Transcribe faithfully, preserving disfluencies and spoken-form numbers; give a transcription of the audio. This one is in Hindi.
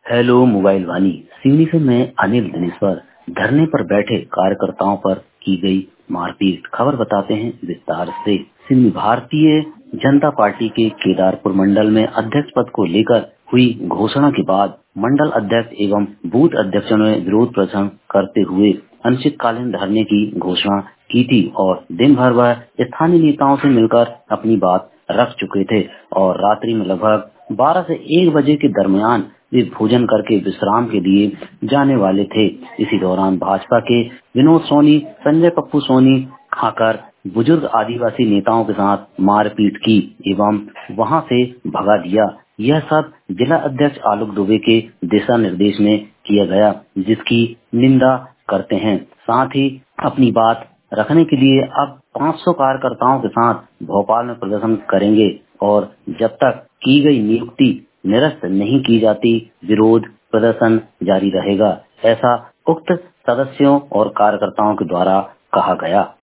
हेलो मोबाइल वाणी। सिवनी से मैं अनिल दिनेश्वर। धरने पर बैठे कार्यकर्ताओं पर की गई मारपीट, खबर बताते हैं विस्तार से। सिवनी भारतीय जनता पार्टी के केदारपुर मंडल में अध्यक्ष पद को लेकर हुई घोषणा के बाद मंडल अध्यक्ष एवं बूथ अध्यक्षों ने विरोध प्रदर्शन करते हुए अनिश्चितकालीन धरने की घोषणा की थी और दिन भर वह स्थानीय नेताओं से मिलकर अपनी बात रख चुके थे और रात्रि में लगभग बारह से एक बजे के दरमियान वे भोजन करके विश्राम के लिए जाने वाले थे। इसी दौरान भाजपा के विनोद सोनी, संजय पप्पू सोनी खाकर बुजुर्ग आदिवासी नेताओं के साथ मारपीट की एवं वहां से भगा दिया। यह सब जिला अध्यक्ष आलोक दुबे के दिशा निर्देश में किया गया, जिसकी निंदा करते हैं। साथ ही अपनी बात रखने के लिए अब पाँच सौ कार्यकर्ताओं के साथ भोपाल में प्रदर्शन करेंगे और जब तक की गई नियुक्ति निरस्त नहीं की जाती, विरोध प्रदर्शन जारी रहेगा। ऐसा उक्त सदस्यों और कार्यकर्ताओं के द्वारा कहा गया।